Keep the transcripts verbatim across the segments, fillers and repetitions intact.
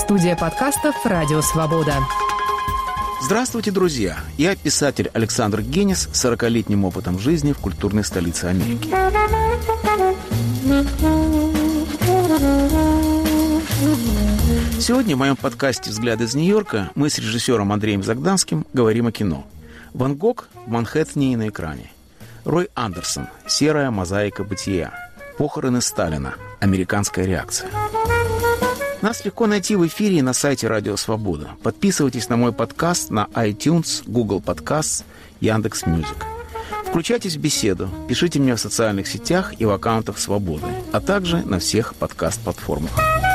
Студия подкастов «Радио Свобода». Здравствуйте, друзья! Я писатель Александр Генис с сорокалетним опытом жизни в культурной столице Америки. Сегодня в моем подкасте «Взгляд из Нью-Йорка» мы с режиссером Андреем Загданским говорим о кино. Ван Гог в Манхэттене и на экране. Рой Андерсон «Серая мозаика бытия». Похороны Сталина. Американская реакция. Нас легко найти в эфире и на сайте Радио Свобода. Подписывайтесь на мой подкаст на iTunes, Google Podcasts, Яндекс.Мьюзик. Включайтесь в беседу, пишите мне в социальных сетях и в аккаунтах Свободы, а также на всех подкаст-платформах.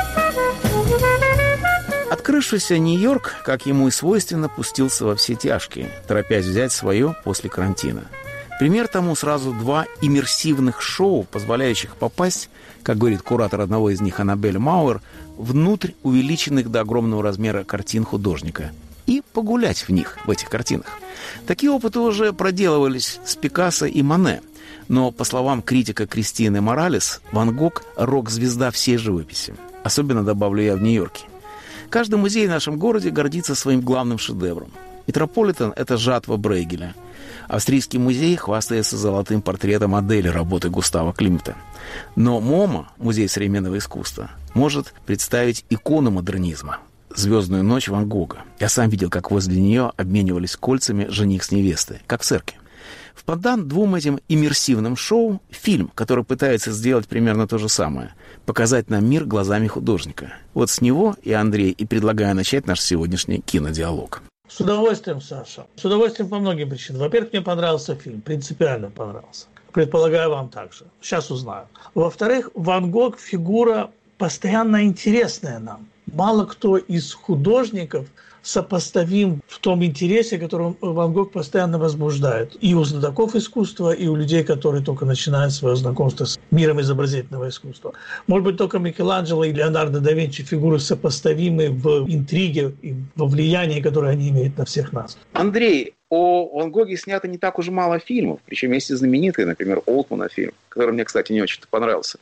Открывшийся Нью-Йорк, как ему и свойственно, пустился во все тяжкие, торопясь взять свое после карантина. Пример тому сразу два иммерсивных шоу, позволяющих попасть, как говорит куратор одного из них Аннабель Мауэр, внутрь увеличенных до огромного размера картин художника и погулять в них, в этих картинах. Такие опыты уже проделывались с Пикассо и Моне, но, по словам критика Кристины Моралес, Ван Гог – рок-звезда всей живописи. Особенно, добавлю я, в Нью-Йорке. Каждый музей в нашем городе гордится своим главным шедевром. Метрополитен – это жатва Брейгеля. Австрийский музей хвастается золотым портретом Адели работы Густава Климта. Но МоМА, музей современного искусства, может представить икону модернизма – «Звездную ночь» Ван Гога. Я сам видел, как возле нее обменивались кольцами жених с невестой, как в церкви. В пандан двум этим иммерсивным шоу фильм, который пытается сделать примерно то же самое – показать нам мир глазами художника. Вот с него я, Андрей, и предлагаю начать наш сегодняшний кинодиалог. С удовольствием, Саша. С удовольствием по многим причинам. Во-первых, мне понравился фильм, принципиально понравился. Предполагаю, вам также. Сейчас узнаю. Во-вторых, Ван Гог – фигура постоянно интересная нам. Мало кто из художников сопоставим в том интересе, который Ван Гог постоянно возбуждает. И у знатоков искусства, и у людей, которые только начинают свое знакомство с миром изобразительного искусства. Может быть, только Микеланджело и Леонардо да Винчи фигуры сопоставимы в интриге и во влиянии, которое они имеют на всех нас. Андрей, о Ван Гоге снято не так уж мало фильмов, причем есть и знаменитый, например, Олтмана фильм, который мне, кстати, не очень понравился.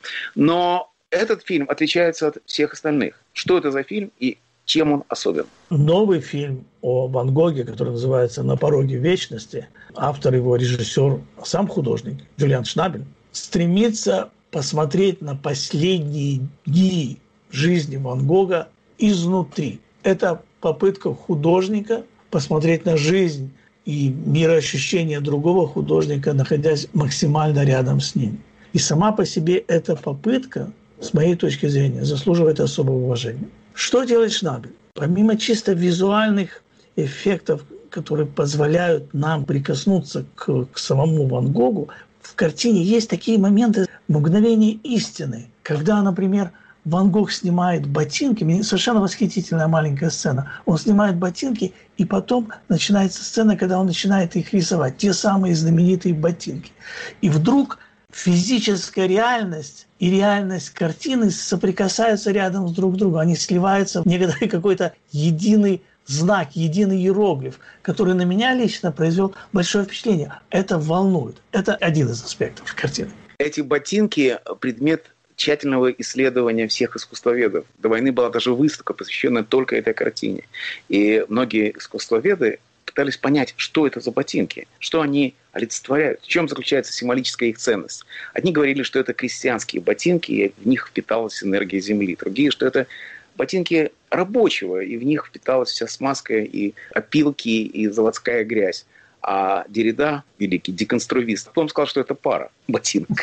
Но этот фильм отличается от всех остальных. Что это за фильм и чем он особен? Новый фильм о Ван Гоге, который называется «На пороге вечности», автор его, режиссер, сам художник Джулиан Шнабель, стремится посмотреть на последние дни жизни Ван Гога изнутри. Это попытка художника посмотреть на жизнь и мироощущение другого художника, находясь максимально рядом с ним. И сама по себе эта попытка, с моей точки зрения, заслуживает особого уважения. Что делает Шнабель? Помимо чисто визуальных эффектов, которые позволяют нам прикоснуться к, к самому Ван Гогу, в картине есть такие моменты мгновения истины, когда, например, Ван Гог снимает ботинки, совершенно восхитительная маленькая сцена, он снимает ботинки, и потом начинается сцена, когда он начинает их рисовать, те самые знаменитые ботинки. И вдруг физическая реальность и реальность картины соприкасаются рядом с друг другом. Они сливаются в некоторый какой-то единый знак, единый иероглиф, который на меня лично произвел большое впечатление. Это волнует. Это один из аспектов картины. Эти ботинки – предмет тщательного исследования всех искусствоведов. До войны была даже выставка, посвященная только этой картине. И многие искусствоведы пытались понять, что это за ботинки, что они олицетворяют, в чем заключается символическая их ценность. Одни говорили, что это крестьянские ботинки, и в них впиталась энергия земли. Другие, что это ботинки рабочего, и в них впиталась вся смазка, и опилки, и заводская грязь. А Деррида, великий деконструист, он сказал, что это пара ботинок.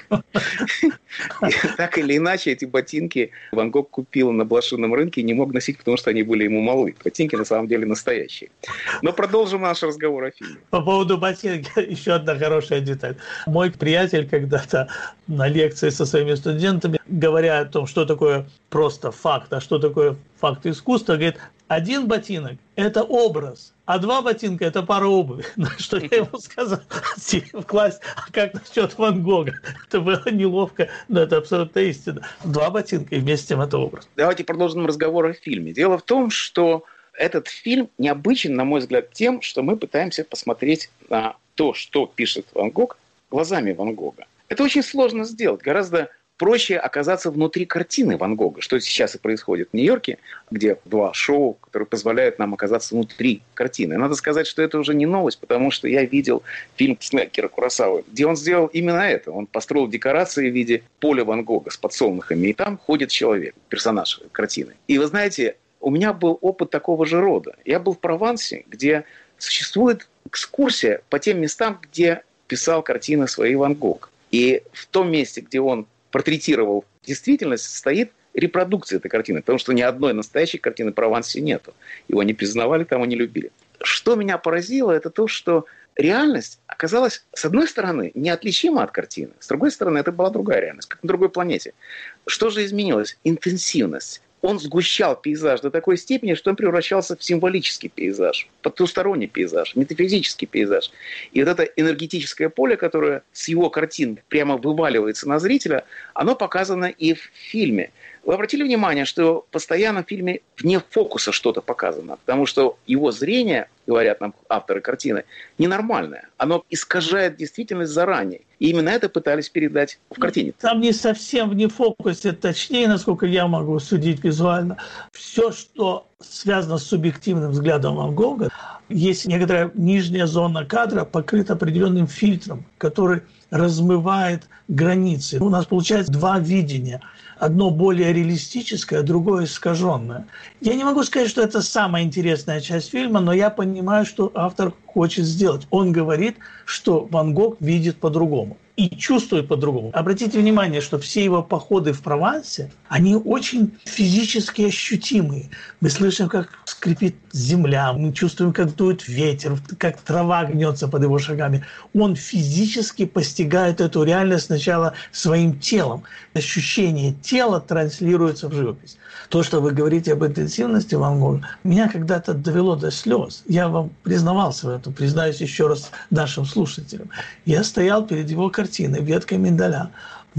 Так или иначе, эти ботинки Ван Гог купил на блошином рынке и не мог носить, потому что они были ему малы. Ботинки на самом деле настоящие. Но продолжим наш разговор о фильме. По поводу ботинок еще одна хорошая деталь. Мой приятель когда-то на лекции со своими студентами, говоря о том, что такое просто факт, а что такое факт искусства, говорит, один ботинок – это образ, а два ботинка – это пара обуви. На что я ему сказал в классе, а как насчет Ван Гога? Это было неловко, но это абсолютно истина. Два ботинка и вместе с тем это образ. Давайте продолжим разговор о фильме. Дело в том, что этот фильм необычен, на мой взгляд, тем, что мы пытаемся посмотреть на то, что пишет Ван Гог, глазами Ван Гога. Это очень сложно сделать. Гораздо проще оказаться внутри картины Ван Гога, что сейчас и происходит в Нью-Йорке, где два шоу, которые позволяют нам оказаться внутри картины. И надо сказать, что это уже не новость, потому что я видел фильм Акиры Куросавы, где он сделал именно это. Он построил декорации в виде поля Ван Гога с подсолнухами, и там ходит человек, персонаж картины. И вы знаете, у меня был опыт такого же рода. Я был в Провансе, где существует экскурсия по тем местам, где писал картины свои Ван Гог. И в том месте, где он портретировал действительность, стоит репродукция этой картины, потому что ни одной настоящей картины в Провансе нету. Его не признавали, там и не любили. Что меня поразило, это то, что реальность оказалась, с одной стороны, неотличима от картины, с другой стороны, это была другая реальность, как на другой планете. Что же изменилось? Интенсивность. Он сгущал пейзаж до такой степени, что он превращался в символический пейзаж, потусторонний пейзаж, метафизический пейзаж. И вот это энергетическое поле, которое с его картин прямо вываливается на зрителя, оно показано и в фильме. Вы обратили внимание, что постоянно в фильме вне фокуса что-то показано, потому что его зрение, говорят нам авторы картины, ненормальное. Оно искажает действительность заранее. И именно это пытались передать в картине. Там не совсем вне фокусе, точнее, насколько я могу судить визуально. Все, что связано с субъективным взглядом Ван Гога, есть некоторая нижняя зона кадра, покрыта определенным фильтром, который размывает границы. У нас получается два видения. Одно более реалистическое, другое искаженное. Я не могу сказать, что это самая интересная часть фильма, но я понимаю, что автор хочет сделать. Он говорит, что Ван Гог видит по-другому и чувствует по-другому. Обратите внимание, что все его походы в Провансе, они очень физически ощутимые. Мы слышим, как скрипит земля, мы чувствуем, как дует ветер, как трава гнется под его шагами. Он физически постигает эту реальность сначала своим телом. Ощущение тела транслируется в живопись. То, что вы говорите об интенсивности Ван Гога, меня когда-то довело до слез. Я вам признавался в этом, признаюсь еще раз нашим слушателям. Я стоял перед его картиной «Ветка миндаля»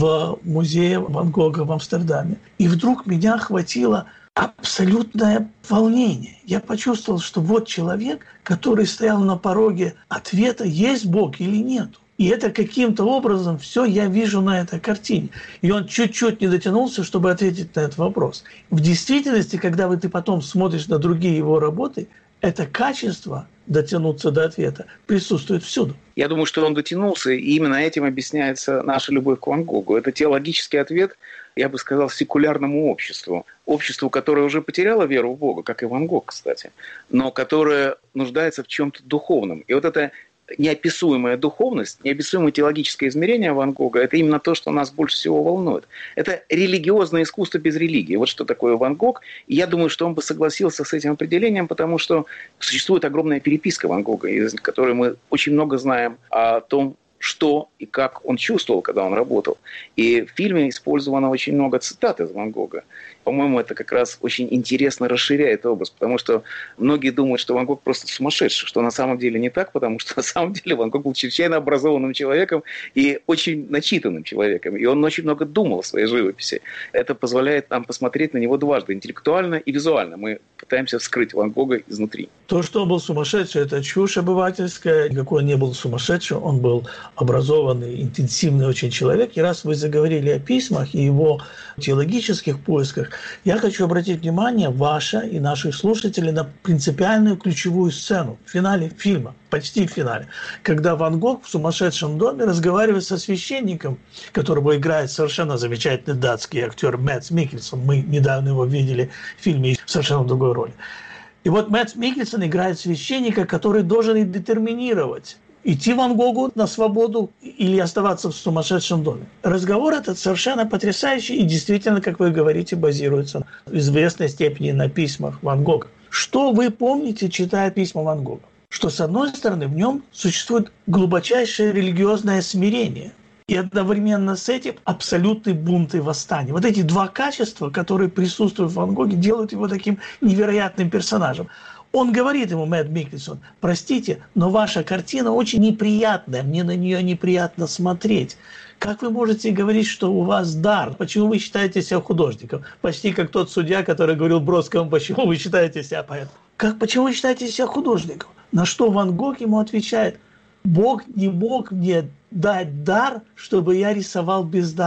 в музее Ван Гога в Амстердаме. И вдруг меня охватило абсолютное волнение. Я почувствовал, что вот человек, который стоял на пороге ответа, есть Бог или нет. И это каким-то образом все я вижу на этой картине. И он чуть-чуть не дотянулся, чтобы ответить на этот вопрос. В действительности, когда вы ты потом смотришь на другие его работы, это качество дотянуться до ответа присутствует всюду. Я думаю, что он дотянулся, и именно этим объясняется наша любовь к Ван Гогу. Это теологический ответ, я бы сказал, секулярному обществу. Обществу, которое уже потеряло веру в Бога, как и Ван Гог, кстати, но которое нуждается в чем-то духовном. И вот это неописуемая духовность, неописуемое теологическое измерение Ван Гога – это именно то, что нас больше всего волнует. Это религиозное искусство без религии. Вот что такое Ван Гог. И я думаю, что он бы согласился с этим определением, потому что существует огромная переписка Ван Гога, из которой мы очень много знаем о том, что и как он чувствовал, когда он работал. И в фильме использовано очень много цитат из Ван Гога. По-моему, это как раз очень интересно расширяет образ, потому что многие думают, что Ван Гог просто сумасшедший, что на самом деле не так, потому что на самом деле Ван Гог был чрезвычайно образованным человеком и очень начитанным человеком. И он очень много думал о своей живописи. Это позволяет нам посмотреть на него дважды, интеллектуально и визуально. Мы пытаемся вскрыть Ван Гога изнутри. То, что он был сумасшедший, это чушь обывательская. Никакой он не был сумасшедшим, он был образованный, интенсивный очень человек. И раз вы заговорили о письмах и его теологических поисках, я хочу обратить внимание ваше и наших слушателей на принципиальную ключевую сцену в финале фильма, почти в финале, когда Ван Гог в сумасшедшем доме разговаривает со священником, которого играет совершенно замечательный датский актер Мэтс Миккельсон. Мы недавно его видели в фильме в совершенно другой роли. И вот Мэтс Миккельсон играет священника, который должен и детерминировать, идти Ван Гогу на свободу или оставаться в сумасшедшем доме. Разговор этот совершенно потрясающий и действительно, как вы говорите, базируется в известной степени на письмах Ван Гога. Что вы помните, читая письма Ван Гога? Что, с одной стороны, в нем существует глубочайшее религиозное смирение, и одновременно с этим абсолютный бунт и восстание. Вот эти два качества, которые присутствуют в Ван Гоге, делают его таким невероятным персонажем. Он говорит ему, Мэтт Миккельсон, простите, но ваша картина очень неприятная, мне на нее неприятно смотреть. Как вы можете говорить, что у вас дар? Почему вы считаете себя художником? Почти как тот судья, который говорил Бродскому, почему вы считаете себя поэтом? Как, почему вы считаете себя художником? На что Ван Гог ему отвечает, Бог не мог мне дать дар, чтобы я рисовал бездарно.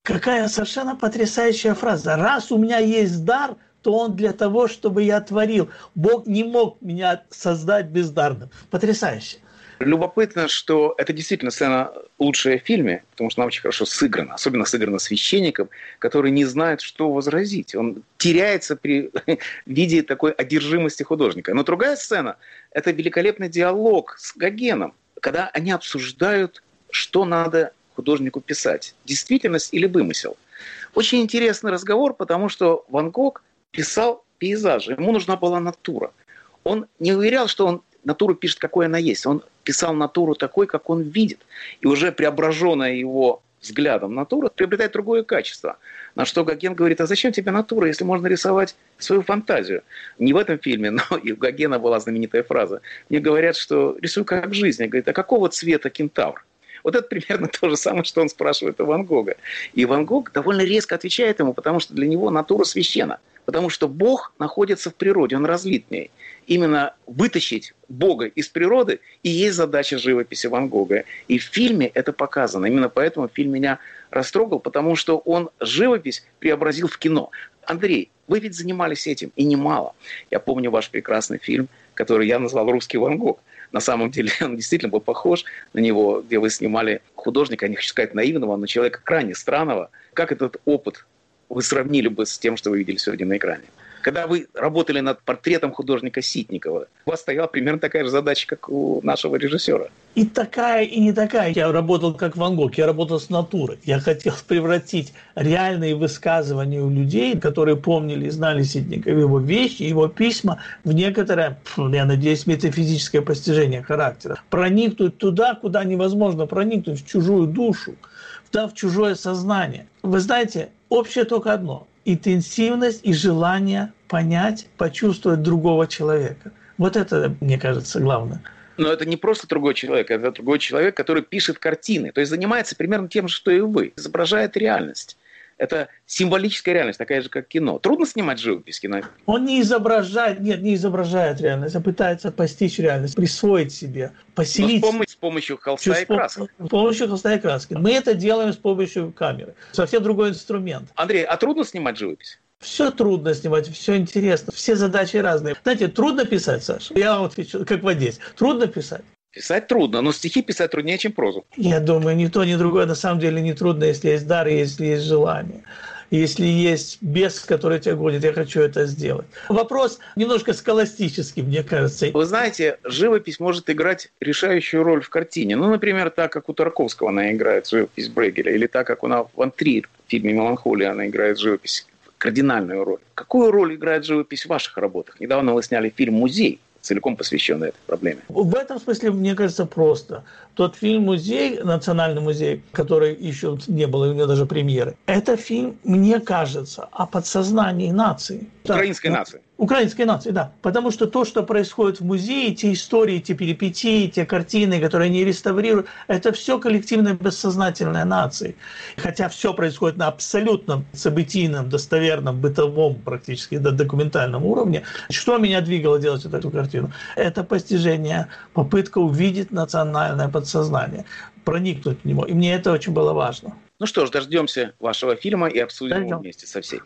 Какая совершенно потрясающая фраза. Раз у меня есть дар, то он для того, чтобы я творил. Бог не мог меня создать бездарным. Потрясающе. Любопытно, что это действительно сцена лучшая в фильме, потому что она очень хорошо сыграна. Особенно сыграна священником, который не знает, что возразить. Он теряется при виде такой одержимости художника. Но другая сцена – это великолепный диалог с Гогеном, когда они обсуждают, что надо художнику писать. Действительность или вымысел. Очень интересный разговор, потому что Ван Гог писал пейзажи. Ему нужна была натура. Он не уверял, что он натуру пишет, какой она есть. Он писал натуру такой, как он видит. И уже преображенная его взглядом натура приобретает другое качество. На что Гоген говорит: а зачем тебе натура, если можно рисовать свою фантазию? Не в этом фильме, но и у Гогена была знаменитая фраза. Мне говорят, что рисую как жизнь. Я говорю: а какого цвета кентавр? Вот это примерно то же самое, что он спрашивает у Ван Гога. И Ван Гог довольно резко отвечает ему, потому что для него натура священна. Потому что Бог находится в природе, он разлит в ней. Именно вытащить Бога из природы и есть задача живописи Ван Гога. И в фильме это показано. Именно поэтому фильм меня растрогал, потому что он живопись преобразил в кино. Андрей, вы ведь занимались этим, и немало. Я помню ваш прекрасный фильм, который я назвал «Русский Ван Гог». На самом деле он действительно был похож на него, где вы снимали художника, не хочу сказать наивного, но человека крайне странного. Как этот опыт вы сравнили бы с тем, что вы видели сегодня на экране? Когда вы работали над портретом художника Ситникова, у вас стояла примерно такая же задача, как у нашего режиссера. И такая, и не такая. Я работал как Ван Гог, я работал с натурой. Я хотел превратить реальные высказывания у людей, которые помнили и знали Ситникова, его вещи, его письма, в некоторое, я надеюсь, метафизическое постижение характера. Проникнуть туда, куда невозможно проникнуть, в чужую душу, да, в чужое сознание. Вы знаете, общее только одно – интенсивность и желание понять, почувствовать другого человека. Вот это, мне кажется, главное. Но это не просто другой человек, это другой человек, который пишет картины. То есть занимается примерно тем же, что и вы. Изображает реальность. Это символическая реальность, такая же, как кино. Трудно снимать живопись в кино? Он не изображает, нет, не изображает реальность, а пытается постичь реальность, присвоить себе, поселить. Но с помощью холста и краски. С помощью холста и краски. Мы это делаем с помощью камеры. Совсем другой инструмент. Андрей, а трудно снимать живопись? Все трудно снимать, все интересно, все задачи разные. Знаете, трудно писать, Саша? Я вам отвечу, как в Одессе. Трудно писать? Писать трудно, но стихи писать труднее, чем прозу. Я думаю, ни то, ни другое на самом деле не трудно, если есть дар, если есть желание. Если есть бес, который тебя гонит, я хочу это сделать. Вопрос немножко схоластический, мне кажется. Вы знаете, живопись может играть решающую роль в картине. Ну, например, так, как у Тарковского она играет живопись Брейгеля, или так, как у нас Ван Триер в фильме «Меланхолия» она играет живопись, кардинальную роль. Какую роль играет живопись в ваших работах? Недавно вы сняли фильм «Музей», целиком посвященный этой проблеме. В этом смысле, мне кажется, просто. Тот фильм «Музей», Национальный музей, который еще не было, у него даже премьеры, это фильм, мне кажется, о подсознании нации. Украинской да, нации. Украинской нации, да. Потому что то, что происходит в музее, те истории, те перипетии, те картины, которые они реставрируют, это все коллективное бессознательное нации. Хотя все происходит на абсолютном событийном, достоверном, бытовом, практически до документальном уровне. Что меня двигало делать вот эту картину? Это постижение, попытка увидеть национальное подсознание, проникнуть в него. И мне это очень было важно. Ну что ж, дождемся вашего фильма и обсудим Дождем. его вместе со всеми.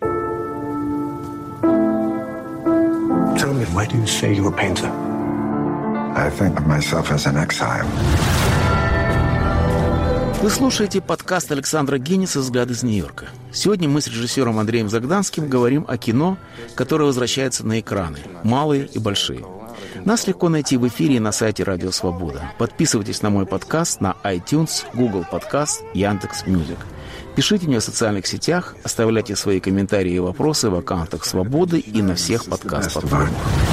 Tell me, why do you say you're a painter? I think of myself as an exile. Вы слушаете подкаст Александра Генниса «Взгляд из Нью-Йорка». Сегодня мы с режиссером Андреем Загданским говорим о кино, которое возвращается на экраны, малые и большие. Нас легко найти в эфире и на сайте Радио Свобода. Подписывайтесь на мой подкаст на iTunes, Google Подкаст, Яндекс.Мьюзик. Пишите мне в социальных сетях, оставляйте свои комментарии и вопросы в аккаунтах Свободы и на всех подкаст-платформах.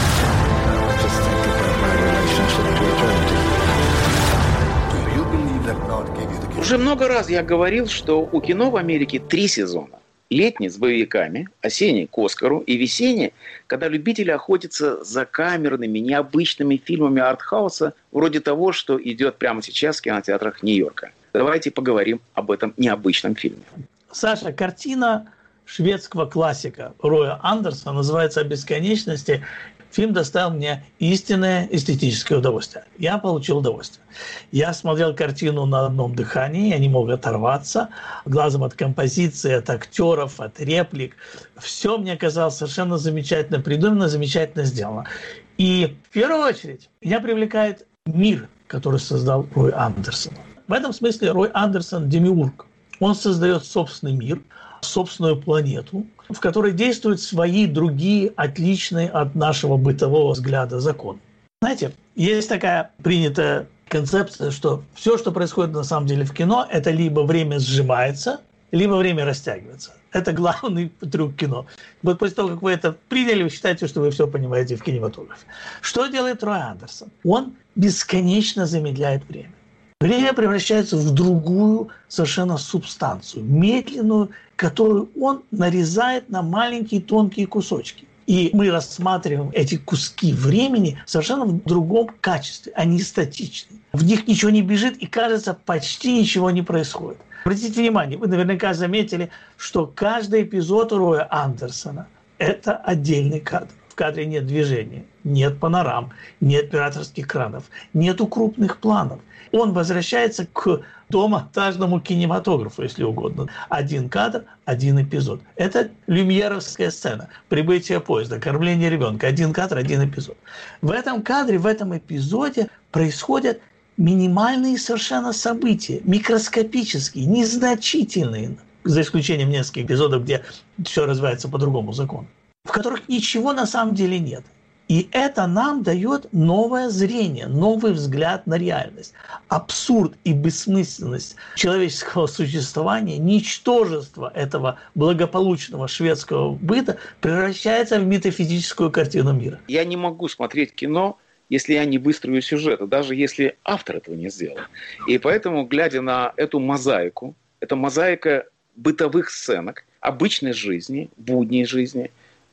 Уже много раз я говорил, что у кино в Америке три сезона. Летний с боевиками, осенний к Оскару и весенний, когда любители охотятся за камерными, необычными фильмами артхауса, вроде того, что идет прямо сейчас в кинотеатрах Нью-Йорка. Давайте поговорим об этом необычном фильме. Саша, картина шведского классика Роя Андерсона, называется «О бесконечности». Фильм доставил мне истинное эстетическое удовольствие. Я получил удовольствие. Я смотрел картину на одном дыхании, я не мог оторваться. Глазом от композиции, от актеров, от реплик. Все мне казалось совершенно замечательно придумано, замечательно сделано. И в первую очередь меня привлекает мир, который создал Рой Андерсон. В этом смысле Рой Андерсон – демиург. Он создает собственный мир, собственную планету, в которой действуют свои другие, отличные от нашего бытового взгляда законы. Знаете, есть такая принятая концепция, что все, что происходит на самом деле в кино, это либо время сжимается, либо время растягивается. Это главный трюк кино. Вот после того, как вы это приняли, вы считаете, что вы все понимаете в кинематографе. Что делает Рой Андерсон? Он бесконечно замедляет время. Время превращается в другую совершенно субстанцию, медленную, которую он нарезает на маленькие тонкие кусочки. И мы рассматриваем эти куски времени совершенно в другом качестве. Они статичны. В них ничего не бежит, и, кажется, почти ничего не происходит. Обратите внимание, вы наверняка заметили, что каждый эпизод Роя Андерсона – это отдельный кадр. В кадре нет движения, нет панорам, нет операторских кранов, нету крупных планов. Он возвращается к домонтажному кинематографу, если угодно. Один кадр, один эпизод. Это люмьеровская сцена. Прибытие поезда, кормление ребенка. Один кадр, один эпизод. В этом кадре, в этом эпизоде происходят минимальные совершенно события, микроскопические, незначительные, за исключением нескольких эпизодов, где все развивается по другому закону, в которых ничего на самом деле нет. И это нам дает новое зрение, новый взгляд на реальность. Абсурд и бессмысленность человеческого существования, ничтожество этого благополучного шведского быта превращается в метафизическую картину мира. Я не могу смотреть кино, если я не выстрою сюжета, даже если автор этого не сделал. И поэтому, глядя на эту мозаику, это мозаика бытовых сценок, обычной жизни, будней жизни,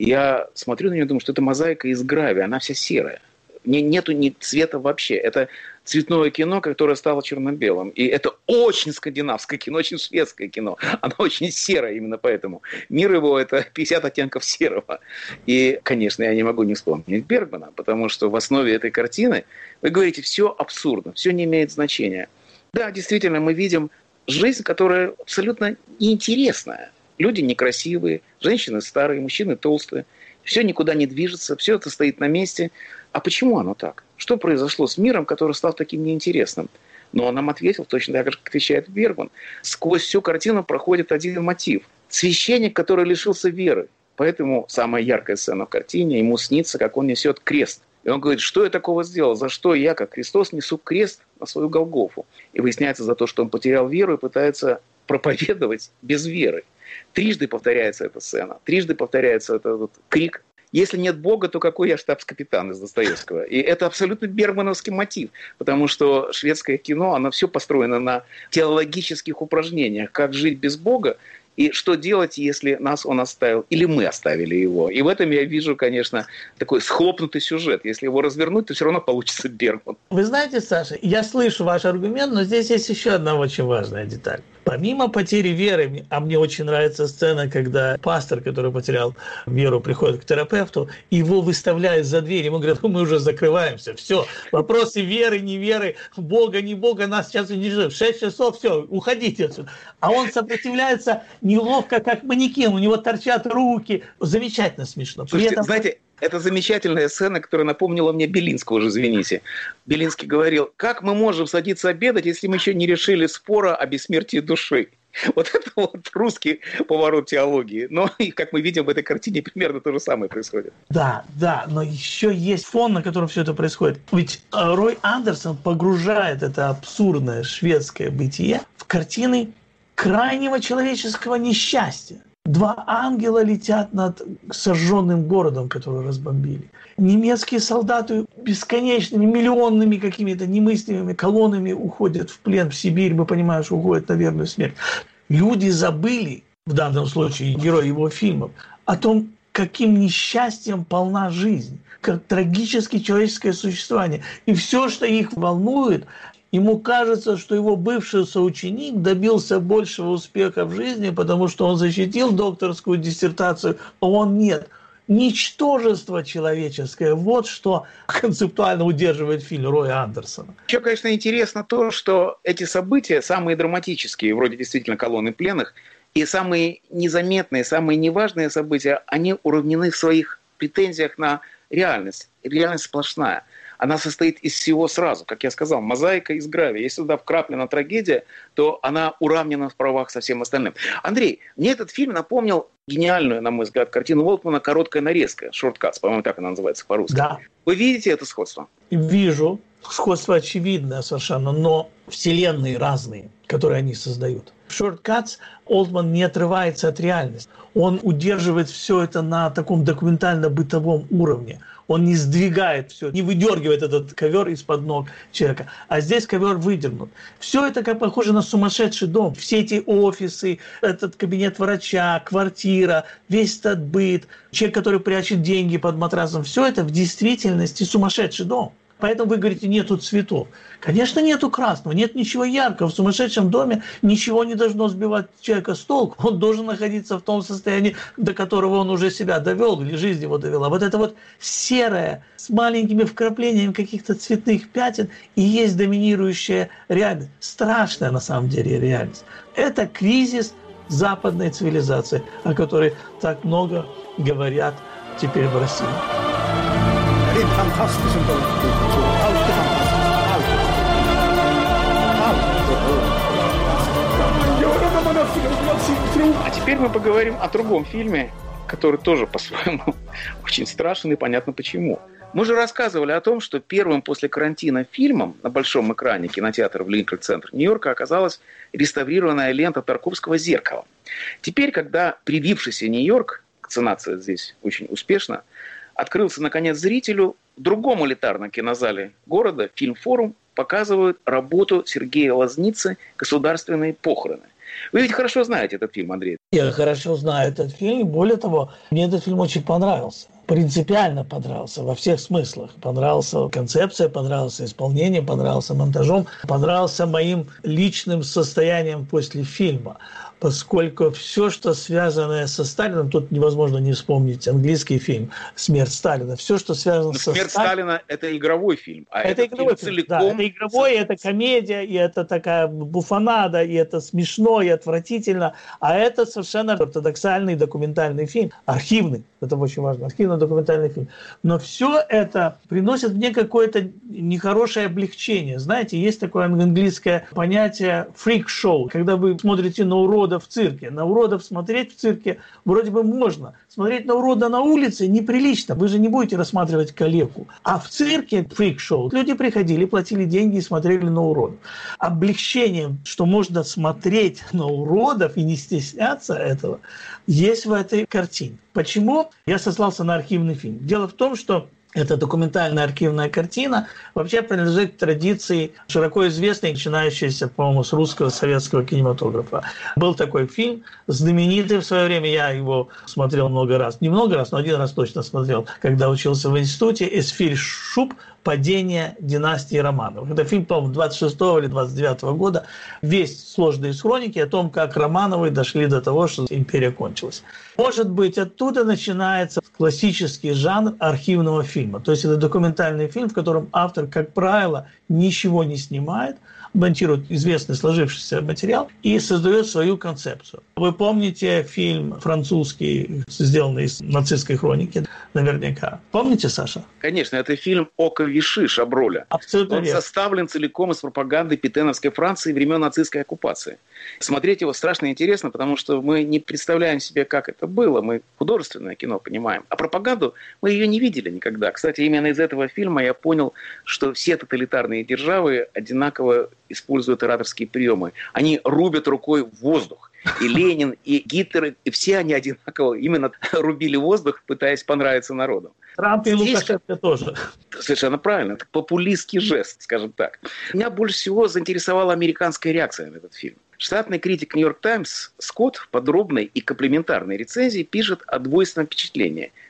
я смотрю на нее и думаю, что это мозаика из гравия, она вся серая. Не, нету ни цвета вообще. Это цветное кино, которое стало черно-белым. И это очень скандинавское кино, очень шведское кино. Оно очень серое именно поэтому. Мир его – это пятьдесят оттенков серого. И, конечно, я не могу не вспомнить Бергмана, потому что в основе этой картины, вы говорите, все абсурдно, все не имеет значения. Да, действительно, мы видим жизнь, которая абсолютно неинтересная. Люди некрасивые, женщины старые, мужчины толстые. Все никуда не движется, все это стоит на месте. А почему оно так? Что произошло с миром, который стал таким неинтересным? Но он нам ответил точно так же, как отвечает Бергман. Сквозь всю картину проходит один мотив. Священник, который лишился веры. Поэтому самая яркая сцена в картине, ему снится, как он несет крест. И он говорит, что я такого сделал? За что я, как Христос, несу крест на свою Голгофу? И выясняется за то, что он потерял веру и пытается проповедовать без веры. Трижды повторяется эта сцена, трижды повторяется этот вот крик. Если нет Бога, то какой я штабс-капитан из Достоевского? И это абсолютно бергмановский мотив, потому что шведское кино, оно все построено на теологических упражнениях, как жить без Бога и что делать, если нас он оставил, или мы оставили его. И в этом я вижу, конечно, такой схлопнутый сюжет. Если его развернуть, то все равно получится Бергман. Вы знаете, Саша, я слышу ваш аргумент, но здесь есть еще одна очень важная деталь. Помимо потери веры, а мне очень нравится сцена, когда пастор, который потерял веру, приходит к терапевту, его выставляют за дверь, ему говорят, мы уже закрываемся, все, вопросы веры, не веры, Бога, не Бога, нас сейчас не жив, шесть часов, все, уходите отсюда. А он сопротивляется неловко, как манекен, у него торчат руки, замечательно смешно. Слушайте, этом... знаете, это замечательная сцена, которая напомнила мне Белинского уже, извините. Белинский говорил, как мы можем садиться обедать, если мы еще не решили спора о бессмертии души? Вот это вот русский поворот теологии. Но, и, как мы видим в этой картине, примерно то же самое происходит. Да, да, но еще есть фон, на котором все это происходит. Ведь Рой Андерсон погружает это абсурдное шведское бытие в картины крайнего человеческого несчастья. Два ангела летят над сожженным городом, который разбомбили. Немецкие солдаты бесконечными, миллионными какими-то немыслимыми колоннами уходят в плен в Сибирь. Мы понимаем, что уходят на верную смерть. Люди забыли, в данном случае герой его фильмов, о том, каким несчастьем полна жизнь, как трагически человеческое существование. И все, что их волнует, Ему кажется, что его бывший соученик добился большего успеха в жизни, потому что он защитил докторскую диссертацию, а он нет. Ничтожество человеческое. Вот что концептуально удерживает фильм Роя Андерсона. Еще, конечно, интересно то, что эти события, самые драматические, вроде действительно колонны пленных, и самые незаметные, самые неважные события, они уравнены в своих претензиях на реальность. Реальность сплошная. Она состоит из всего сразу. Как я сказал, мозаика из гравия. Если туда вкраплена трагедия, то она уравнена в правах со всем остальным. Андрей, мне этот фильм напомнил гениальную, на мой взгляд, картину Волкмана «Короткая нарезка». «Шорткатс», по-моему, так она называется по-русски. Да. Вы видите это сходство? Вижу. Сходство очевидное совершенно, но вселенные разные, которые они создают. В «Шорткатс» Олтман не отрывается от реальности. Он удерживает все это на таком документально-бытовом уровне. Он не сдвигает все, не выдергивает этот ковер из-под ног человека. А здесь ковер выдернут. Все это как похоже на сумасшедший дом. Все эти офисы, этот кабинет врача, квартира, весь этот быт, человек, который прячет деньги под матрасом. Все это в действительности сумасшедший дом. Поэтому вы говорите, нету цветов. Конечно, нету красного, нет ничего яркого. В сумасшедшем доме ничего не должно сбивать человека с толку. Он должен находиться в том состоянии, до которого он уже себя довел, или жизнь его довела. Вот это вот серое, с маленькими вкраплениями каких-то цветных пятен, и есть доминирующая реальность. Страшная на самом деле реальность. Это кризис западной цивилизации, о которой так много говорят теперь в России. А теперь мы поговорим о другом фильме, который тоже по-своему очень страшен и понятно почему. Мы же рассказывали о том, что первым после карантина фильмом на большом экране кинотеатра в Линкольн-центр Нью-Йорка оказалась реставрированная лента Тарковского «Зеркало». Теперь, когда привившийся Нью-Йорк, вакцинация здесь очень успешна, открылся, наконец, зрителю, в другом элитарном кинозале города, «Фильмфорум», показывают работу Сергея Лозницы «Государственные похороны». Вы ведь хорошо знаете этот фильм, Андрей. Я хорошо знаю этот фильм. Более того, мне этот фильм очень понравился. Принципиально понравился во всех смыслах. Понравился концепция, понравился исполнение, понравился монтажом, понравился моим личным состоянием после фильма. Поскольку все, что связано со Сталином, тут невозможно не вспомнить английский фильм «Смерть Сталина». Все, что связано со «Смерть Сталином... Сталина» – это игровой фильм, а это игровой фильм, целиком... Да, это игровой, это комедия, и это такая буфонада, и это смешно, и отвратительно. А это совершенно ортодоксальный документальный фильм, архивный, это очень важно, архивно-документальный фильм. Но все это приносит мне какое-то нехорошее облегчение. Знаете, есть такое английское понятие «фрик-шоу», когда вы смотрите на урода в цирке. На уродов смотреть в цирке вроде бы можно. Смотреть на урода на улице неприлично. Вы же не будете рассматривать калеку. А в цирке, фрик-шоу, люди приходили, платили деньги и смотрели на уродов. Облегчением, что можно смотреть на уродов и не стесняться этого, есть в этой картине. Почему? Я сослался на архивный фильм. Дело в том, что эта документальная архивная картина вообще принадлежит к традиции, широко известной, начинающейся, по-моему, с русского советского кинематографа. Был такой фильм, знаменитый в свое время, я его смотрел много раз. Не много раз, но один раз точно смотрел, когда учился в институте. Эсфирь Шуб «Падение династии Романовых». Это фильм, по-моему, двадцать шестого или двадцать девятого года. Весь сложные хроники о том, как Романовы дошли до того, что империя кончилась. Может быть, оттуда начинается классический жанр архивного фильма. То есть это документальный фильм, в котором автор, как правило, ничего не снимает, монтирует известный сложившийся материал и создает свою концепцию. Вы помните фильм французский, сделанный из нацистской хроники, наверняка. Помните, Саша? Конечно, это фильм «Око Виши» Шаброля. Абсолютно Он верно. составлен целиком из пропаганды петеновской Франции времен нацистской оккупации. Смотреть его страшно интересно, потому что мы не представляем себе, как это было. Мы художественное кино понимаем. А пропаганду мы ее не видели никогда. Кстати, именно из этого фильма я понял, что все тоталитарные державы одинаково используют ораторские приемы. Они рубят рукой в воздух. И Ленин, и Гитлер, и все они одинаково именно рубили воздух, пытаясь понравиться народу. Трамп и Лукашенко тоже. Совершенно правильно. Это популистский жест, скажем так. Меня больше всего заинтересовала американская реакция на этот фильм. Штатный критик «Нью-Йорк Таймс» Скотт в подробной и комплиментарной рецензии пишет о двойственном впечатлении.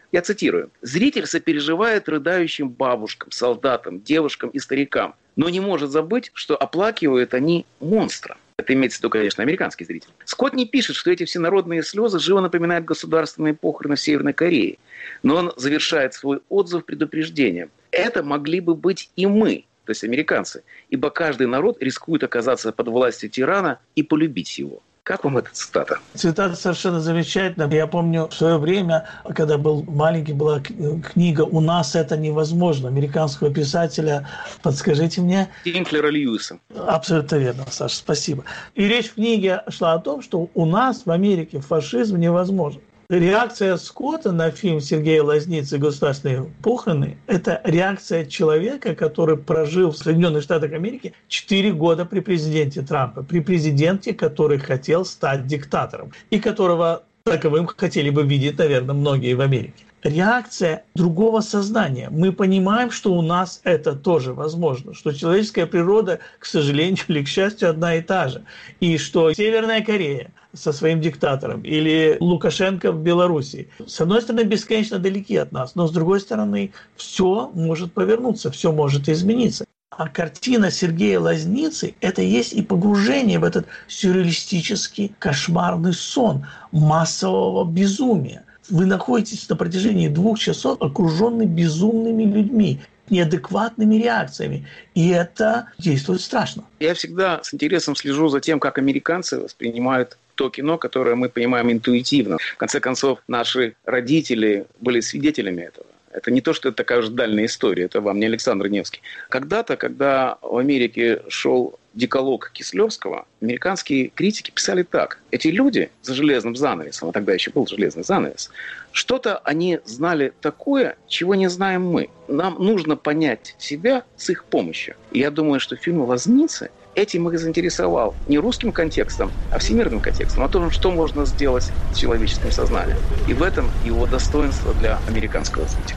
Я цитирую. «Зритель сопереживает рыдающим бабушкам, солдатам, девушкам и старикам, но не может забыть, что оплакивают они монстра». Это имеется в виду, конечно, американский зритель. Скотт не пишет, что эти всенародные слезы живо напоминают государственные похороны в Северной Корее. Но он завершает свой отзыв предупреждением. Это могли бы быть и мы, то есть американцы, ибо каждый народ рискует оказаться под властью тирана и полюбить его. Как вам эта цитата? Цитата совершенно замечательная. Я помню, в свое время, когда был маленький, была книга «У нас это невозможно» американского писателя, подскажите мне. Тинклера Льюиса. Абсолютно верно, Саша, спасибо. И речь в книге шла о том, что у нас в Америке фашизм невозможен. Реакция Скотта на фильм Сергея Лазницы «Государственные похороны» – это реакция человека, который прожил в Соединенных Штатах Америки четыре года при президенте Трампа, при президенте, который хотел стать диктатором и которого таковым хотели бы видеть, наверное, многие в Америке. Реакция другого сознания. Мы понимаем, что у нас это тоже возможно, что человеческая природа, к сожалению или к счастью, одна и та же. И что Северная Корея со своим диктатором или Лукашенко в Беларуси, с одной стороны, бесконечно далеки от нас, но с другой стороны, все может повернуться, все может измениться. А картина Сергея Лазницы – это есть и погружение в этот сюрреалистический кошмарный сон массового безумия. Вы находитесь на протяжении двух часов окруженный безумными людьми, неадекватными реакциями. И это действует страшно. Я всегда с интересом слежу за тем, как американцы воспринимают то кино, которое мы понимаем интуитивно. В конце концов, наши родители были свидетелями этого. Это не то, что это такая уж дальняя история, это вам не Александр Невский. Когда-то, когда в Америке шел декалог Кислевского, американские критики писали так. Эти люди за железным занавесом, а тогда еще был железный занавес, что-то они знали такое, чего не знаем мы. Нам нужно понять себя с их помощью. И я думаю, что фильм «Лазницы» этим их заинтересовал не русским контекстом, а всемирным контекстом, о том, что можно сделать с человеческим сознанием. И в этом его достоинство для американского зрителя.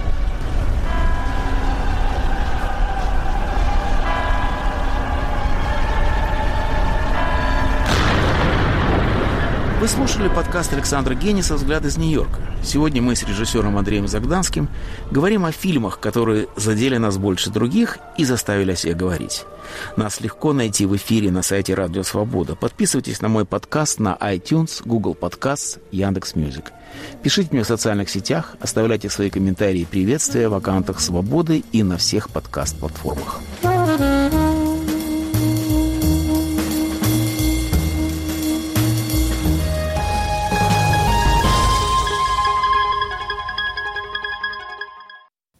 Вы слушали подкаст Александра Гениса «Взгляд из Нью-Йорка». Сегодня мы с режиссером Андреем Загданским говорим о фильмах, которые задели нас больше других и заставили о себе говорить. Нас легко найти в эфире на сайте Радио Свобода. Подписывайтесь на мой подкаст на iTunes, Google Podcasts, Яндекс.Мьюзик. Пишите мне в социальных сетях, оставляйте свои комментарии и приветствия в аккаунтах Свободы и на всех подкаст-платформах.